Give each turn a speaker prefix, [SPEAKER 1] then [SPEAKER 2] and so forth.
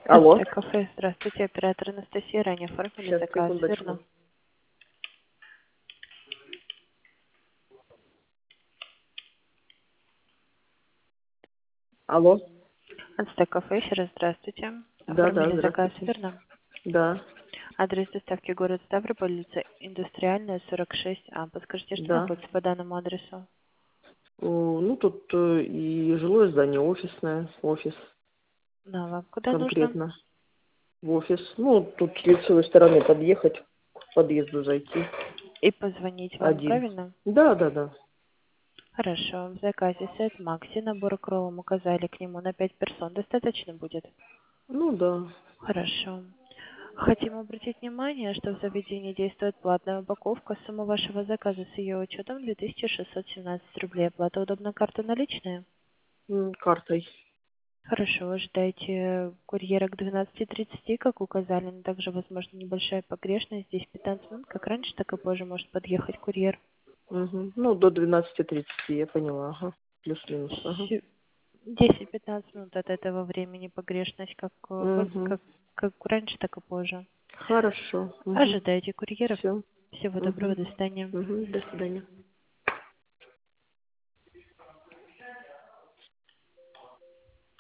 [SPEAKER 1] Алло.
[SPEAKER 2] Кафе. Здравствуйте, оператор Анастасия. Ранее оформили
[SPEAKER 1] Сейчас,
[SPEAKER 2] заказ,
[SPEAKER 1] секундочку.
[SPEAKER 2] верно?
[SPEAKER 1] Алло.
[SPEAKER 2] Кафе. Еще раз здравствуйте.
[SPEAKER 1] Да, да,
[SPEAKER 2] Оформили заказ,
[SPEAKER 1] здравствуйте.
[SPEAKER 2] верно?
[SPEAKER 1] Да,
[SPEAKER 2] Адрес доставки город Ставрополь, улица Индустриальная, 46А. Подскажите, что
[SPEAKER 1] да.
[SPEAKER 2] находится по данному адресу?
[SPEAKER 1] Ну, тут и жилое здание офисное, офис
[SPEAKER 2] Да, вам куда нужно?
[SPEAKER 1] конкретно. В офис. Ну, тут с лицевой стороны подъехать, к подъезду зайти.
[SPEAKER 2] И позвонить вам,
[SPEAKER 1] Один.
[SPEAKER 2] правильно?
[SPEAKER 1] Да, да, да.
[SPEAKER 2] Хорошо. В заказе сет Макси, набор кровом указали к нему на 5 персон. Достаточно будет?
[SPEAKER 1] Ну, да.
[SPEAKER 2] Хорошо. Хотим обратить внимание, что в заведении действует платная упаковка. Сумма вашего заказа с ее учетом 2617 рублей. Оплата удобна, карта наличная?
[SPEAKER 1] Картой.
[SPEAKER 2] Хорошо, ожидайте курьера к 12:30, как указали, но также, возможно, небольшая погрешность. Здесь 15 минут, как раньше, так и позже может подъехать курьер.
[SPEAKER 1] Угу. Ну, до 12:30, я поняла. Ага. Плюс-минус. Ага.
[SPEAKER 2] 10-15 минут от этого времени погрешность,
[SPEAKER 1] Угу.
[SPEAKER 2] как раньше, так и позже.
[SPEAKER 1] Хорошо. Угу.
[SPEAKER 2] Ожидайте курьеров.
[SPEAKER 1] Все.
[SPEAKER 2] Всего доброго,
[SPEAKER 1] Угу.
[SPEAKER 2] до свидания.
[SPEAKER 1] Угу. До свидания.